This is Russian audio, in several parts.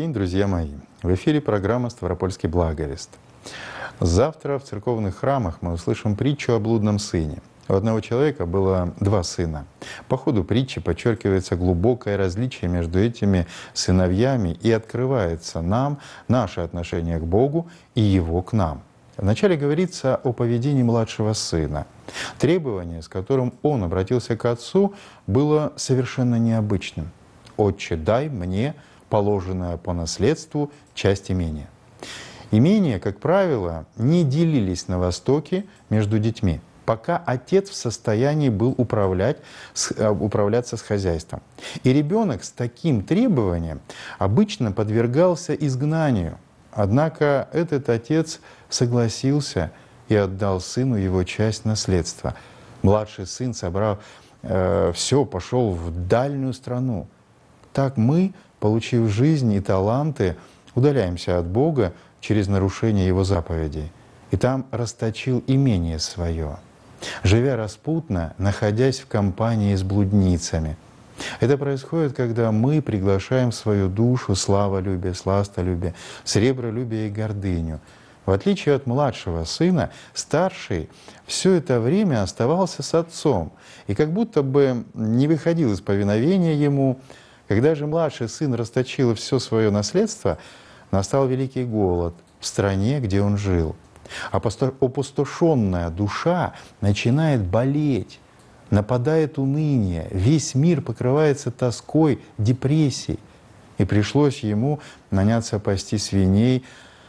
день, друзья мои! В эфире программа «Ставропольский благовест». Завтра в церковных храмах мы услышим притчу о блудном сыне. У одного человека было два сына. По ходу притчи подчеркивается глубокое различие между этими сыновьями и открывается нам наше отношение к Богу и Его к нам. Вначале говорится о поведении младшего сына. Требование, с которым он обратился к отцу, было совершенно необычным. «Отче, дай мне положенное по наследству часть имения». Имения, как правило, не делились на Востоке между детьми, пока отец в состоянии был управляться с хозяйством. И ребенок с таким требованием обычно подвергался изгнанию. Однако этот отец согласился и отдал сыну его часть наследства. Младший сын, собрав все, пошел в дальнюю страну. Так мы, получив жизнь и таланты, удаляемся от Бога через нарушение Его заповедей. И там расточил имение свое, живя распутно, находясь в компании с блудницами. Это происходит, когда мы приглашаем в свою душу славолюбие, сластолюбие, сребролюбие и гордыню. В отличие от младшего сына, старший все это время оставался с отцом и как будто бы не выходил из повиновения ему. Когда же младший сын расточил все свое наследство, настал великий голод в стране, где он жил. Опустошенная душа начинает болеть, нападает уныние, весь мир покрывается тоской, депрессией. И пришлось ему наняться пасти свиней.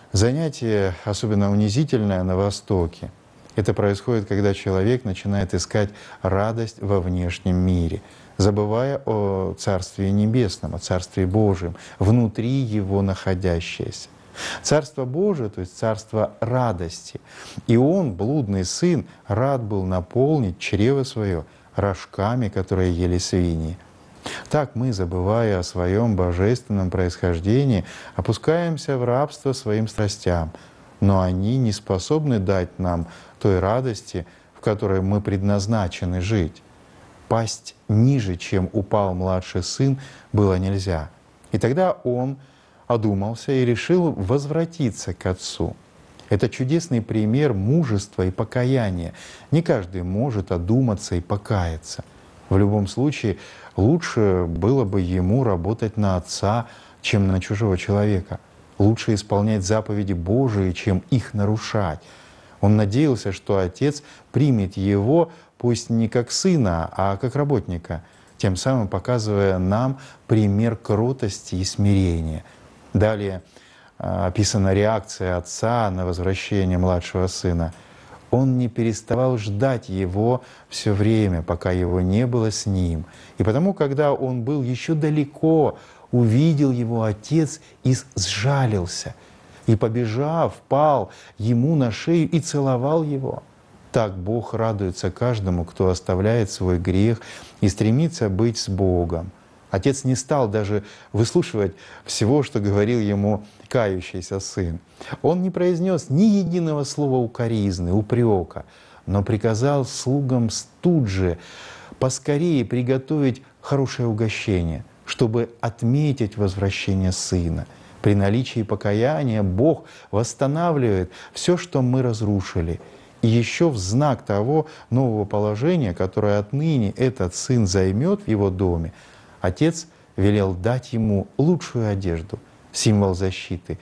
Занятие особенно унизительное на Востоке. Это происходит, когда человек начинает искать радость во внешнем мире, забывая о Царстве Небесном, о Царстве Божьем, внутри его находящееся. Царство Божие, то есть царство радости. И он, блудный сын, рад был наполнить чрево свое рожками, которые ели свиньи. Так мы, забывая о своем божественном происхождении, опускаемся в рабство своим страстям, но они не способны дать нам той радости, в которой мы предназначены жить. Пасть ниже, чем упал младший сын, было нельзя. И тогда он одумался и решил возвратиться к отцу. Это чудесный пример мужества и покаяния. Не каждый может одуматься и покаяться. В любом случае, лучше было бы ему работать на отца, чем на чужого человека. Лучше исполнять заповеди Божии, чем их нарушать. Он надеялся, что отец примет его, пусть не как сына, а как работника, тем самым показывая нам пример кротости и смирения. Далее описана реакция отца на возвращение младшего сына. Он не переставал ждать его все время, пока его не было с ним. И потому, когда он был еще далеко, увидел его отец и сжалился. И, побежав, пал ему на шею и целовал его. Так Бог радуется каждому, кто оставляет свой грех и стремится быть с Богом. Отец не стал даже выслушивать всего, что говорил ему кающийся сын. Он не произнес ни единого слова укоризны, упрека, но приказал слугам тут же поскорее приготовить хорошее угощение, чтобы отметить возвращение сына. При наличии покаяния Бог восстанавливает все, что мы разрушили. И еще в знак того нового положения, которое отныне этот сын займет в его доме, отец велел дать ему лучшую одежду, символ защиты,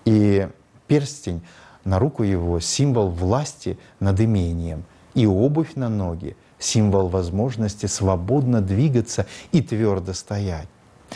и перстень на руку его, символ власти над имением, и обувь на ноги, символ возможности свободно двигаться и твердо стоять.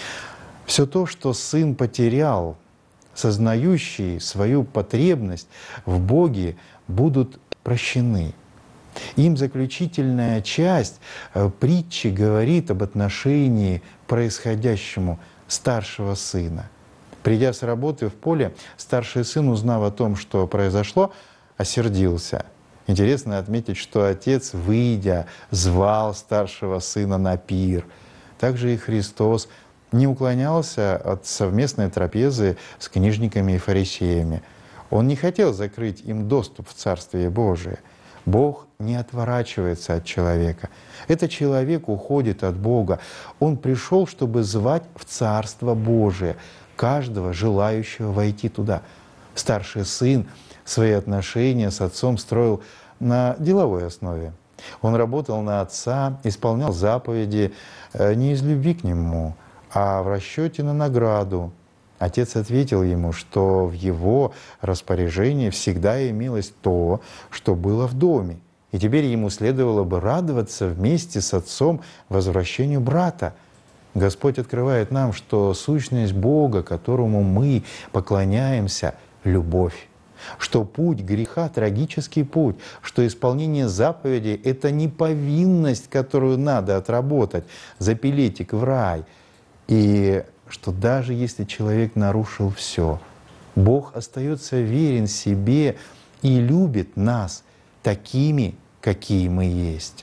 Все то, что сын потерял, сознающие свою потребность в Боге, будут прощены. Им заключительная часть притчи говорит об отношении к происходящему старшего сына. Придя с работы в поле, старший сын, узнав о том, что произошло, осердился. Интересно отметить, что отец, выйдя, звал старшего сына на пир. Также и Христос не уклонялся от совместной трапезы с книжниками и фарисеями. Он не хотел закрыть им доступ в Царствие Божие. Бог не отворачивается от человека. Этот человек уходит от Бога. Он пришел, чтобы звать в Царство Божие. каждого желающего войти туда. Старший сын свои отношения с отцом строил на деловой основе. Он работал на отца, исполнял заповеди не из любви к нему, а в расчете на награду. Отец ответил ему, что в его распоряжении всегда имелось то, что было в доме. И теперь ему следовало бы радоваться вместе с отцом возвращению брата. Господь открывает нам, что сущность Бога, которому мы поклоняемся, — любовь. Что путь греха — трагический путь, что исполнение заповедей — это не повинность, которую надо отработать за билетик в рай. И что даже если человек нарушил все, Бог остается верен себе и любит нас такими, какие мы есть.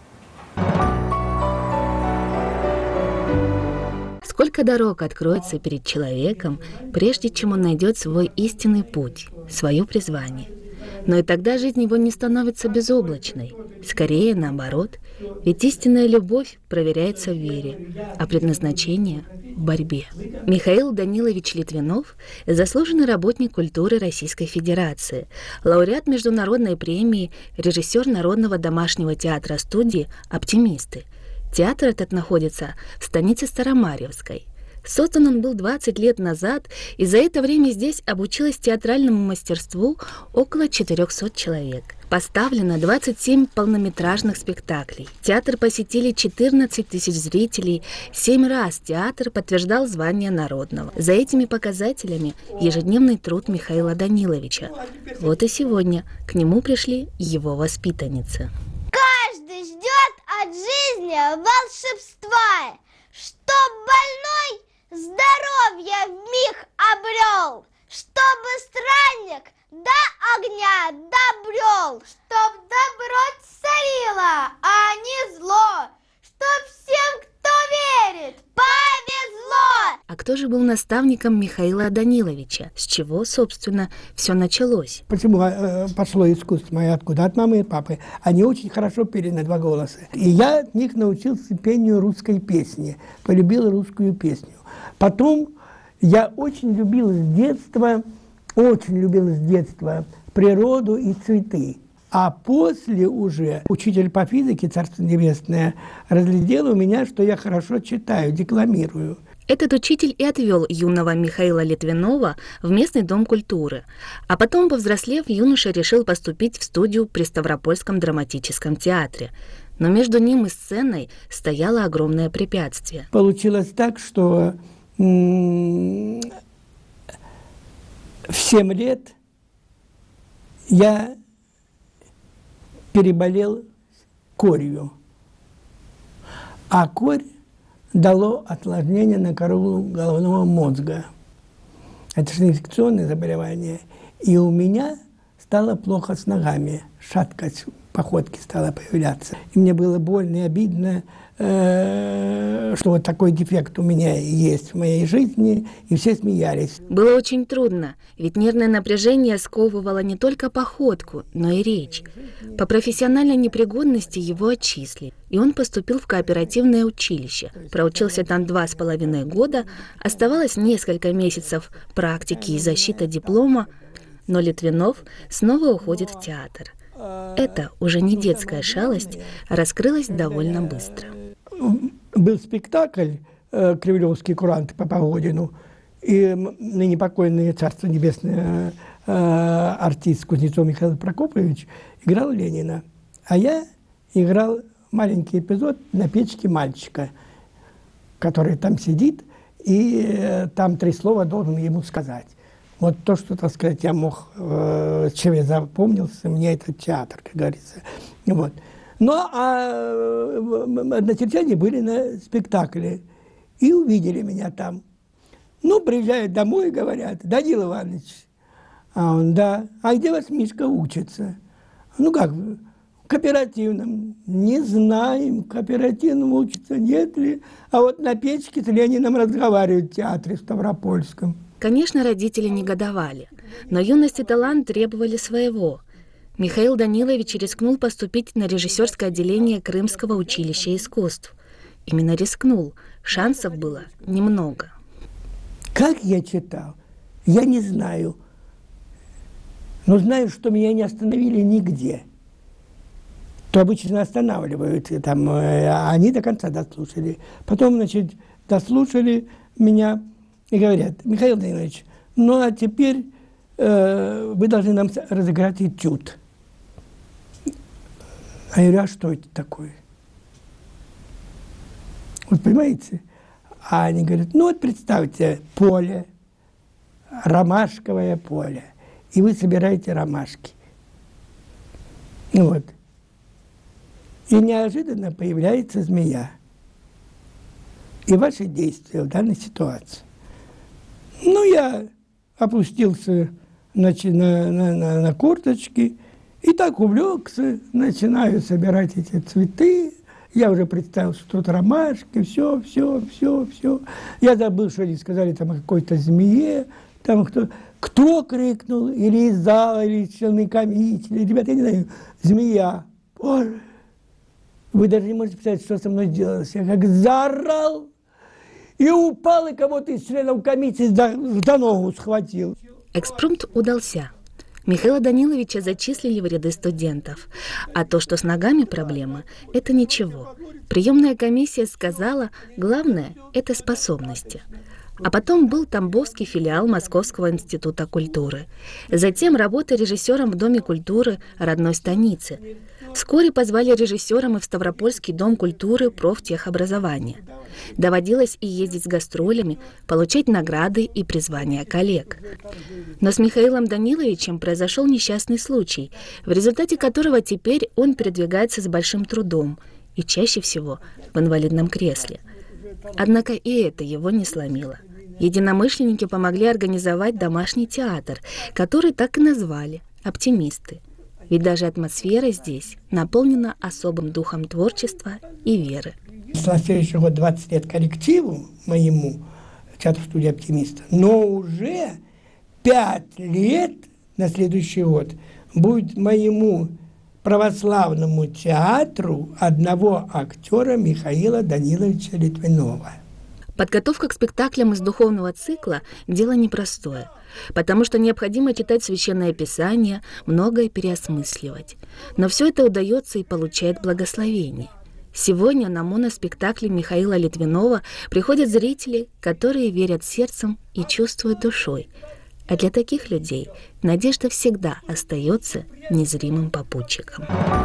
Сколько дорог откроется перед человеком, прежде чем он найдет свой истинный путь, свое призвание. Но и тогда жизнь его не становится безоблачной. Скорее, наоборот, ведь истинная любовь проверяется в вере, а предназначение — в борьбе. Михаил Данилович Литвинов — заслуженный работник культуры Российской Федерации, лауреат международной премии, режиссер Народного домашнего театра-студии «Оптимисты». Театр этот находится в станице Старомарьевской. Создан он был 20 лет назад, и за это время здесь обучилось театральному мастерству около 400 человек. Поставлено 27 полнометражных спектаклей. Театр посетили 14 тысяч зрителей. 7 раз театр подтверждал звание народного. За этими показателями ежедневный труд Михаила Даниловича. Вот и сегодня к нему пришли его воспитанницы. Каждый ждет от жизни волшебства, чтоб больной здоровье вмиг обрел, чтобы странник до огня добрел, чтоб добро царило, а не зло, чтоб всем, кто верит, повезло. А кто же был наставником Михаила Даниловича? С чего, собственно, все началось? Почему пошло искусство мое откуда? От мамы и папы. Они очень хорошо пели на 2 голоса. И я от них научился пению русской песни, полюбил русскую песню. Потом я очень любил с детства природу и цветы. А после уже учитель по физике, Царство Небесное, разглядел у меня, что я хорошо читаю, декламирую. Этот учитель и отвел юного Михаила Литвинова в местный дом культуры. А потом, повзрослев, юноша решил поступить в студию при Ставропольском драматическом театре. Но между ним и сценой стояло огромное препятствие. Получилось так, что в 7 лет я переболел корью, а корь дало осложнение на кору головного мозга. Это же инфекционное заболевание. И у меня стало плохо с ногами, шаткость походки стала появляться. И мне было больно и обидно, что вот такой дефект у меня есть в моей жизни, и все смеялись. Было очень трудно, ведь нервное напряжение сковывало не только походку, но и речь. По профессиональной непригодности его отчислили, и он поступил в кооперативное училище. Проучился там 2,5 года, оставалось несколько месяцев практики и защиты диплома, но Литвинов снова уходит в театр. Это уже не детская шалость, раскрылась довольно быстро. Был спектакль «Кривлевские куранты» по Погодину, и ныне покойный Царство Небесное артист Кузнецов Михаил Прокопович играл Ленина. А я играл маленький эпизод на печке мальчика, который там сидит, и там 3 слова должен ему сказать. Вот то, что, так сказать, я мог, чем я запомнился, мне этот театр, как говорится. Вот. Ну, а односельчане были на спектакле и увидели меня там. Ну, приезжают домой и говорят: Данил Иванович, а он: да, а где вас Мишка учится? Ну, как, в кооперативном. Не знаем, в кооперативном учится, нет ли. А вот на печке с Лениным разговаривают в театре Ставропольском. Конечно, родители негодовали, но юность и талант требовали своего. Михаил Данилович рискнул поступить на режиссерское отделение Крымского училища искусств. Именно рискнул, шансов было немного. Как я читал, я не знаю. Но знаю, что меня не остановили нигде. То обычно останавливают, там, они до конца дослушали. Потом, значит, дослушали меня и говорят: Михаил Данилович, ну а теперь вы должны нам разыграть этюд. А я говорю: а что это такое? Вот понимаете? А они говорят: ну вот представьте, поле, ромашковое поле, и вы собираете ромашки. Ну вот. И неожиданно появляется змея. И ваши действия в данной ситуации. Ну, я опустился, значит, на корточки и так увлекся, начинаю собирать эти цветы. Я уже представил, что тут ромашки, все. Я забыл, что они сказали там о какой-то змее, там кто крикнул, или из зала, или члены комиссии. Ребята, я не знаю, змея. Боже, вы даже не можете представить, что со мной делалось. Я как заорал и упал, и кого-то из членов комиссии за ногу схватил. Экспромт удался. Михаила Даниловича зачислили в ряды студентов. А то, что с ногами проблема, это ничего. Приемная комиссия сказала, главное – это способности. А потом был Тамбовский филиал Московского института культуры. Затем работа режиссером в Доме культуры родной станицы. Вскоре позвали режиссером и в Ставропольский дом культуры профтехобразования. Доводилось и ездить с гастролями, получать награды и призвания коллег. Но с Михаилом Даниловичем произошел несчастный случай, в результате которого теперь он передвигается с большим трудом и чаще всего в инвалидном кресле. Однако и это его не сломило. Единомышленники помогли организовать домашний театр, который так и назвали «Оптимисты». Ведь даже атмосфера здесь наполнена особым духом творчества и веры. На следующий год 20 лет коллективу моему, театру-студии «Оптимиста», но уже 5 лет на следующий год будет моему православному театру одного актера Михаила Даниловича Литвинова. Подготовка к спектаклям из духовного цикла – дело непростое, потому что необходимо читать Священное Писание, многое переосмысливать. Но все это удается и получает благословение. Сегодня на моноспектакле Михаила Литвинова приходят зрители, которые верят сердцем и чувствуют душой. А для таких людей надежда всегда остается незримым попутчиком.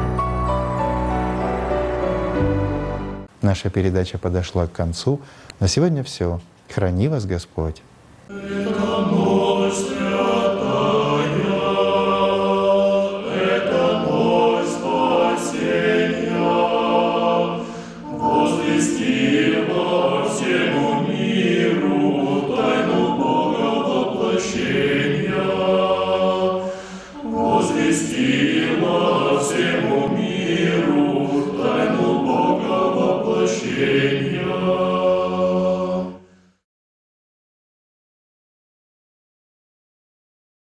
Наша передача подошла к концу. На сегодня все. Храни вас Господь.